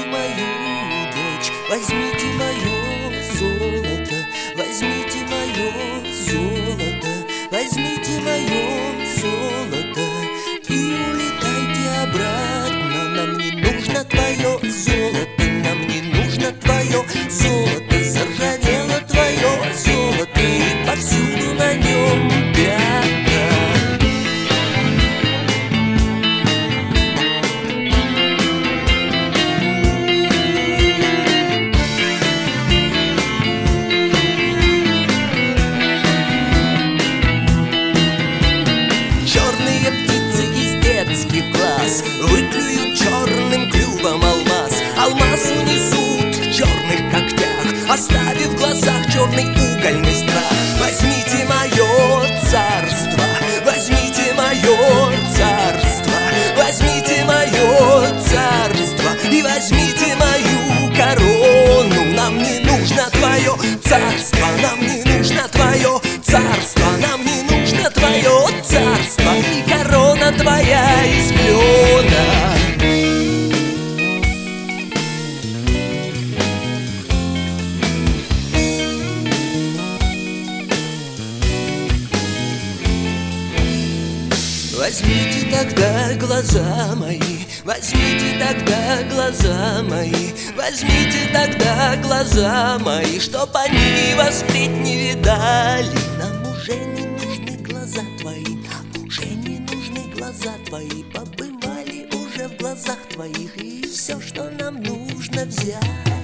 мою дочь, возьмите мое золото, возьмите мое золото, возьмите мое золото и улетайте обратно. Нам не нужно твое золото, нам не нужно твое золото. Заржавело твое золото и повсюду на нем пятна. Черные птицы из детских глаз выклюют черным клювом алмаз. Алмаз унесут в черных когтях, оставив в глазах черный угольный страх. Возьмите мое царство, возьмите мое царство, возьмите мое царство и возьмите мою корону. Нам не нужно твое царство, нам не нужно твое царство, нам не нужно твое царство и корона твоя из клена. Возьмите тогда глаза мои, возьмите тогда глаза мои, возьмите тогда глаза мои, чтоб они вас впредь не видали. Нам уже не нужны глаза твои, нам уже не нужны глаза твои. Побывали уже в глазах твоих и все, что нам нужно, взять.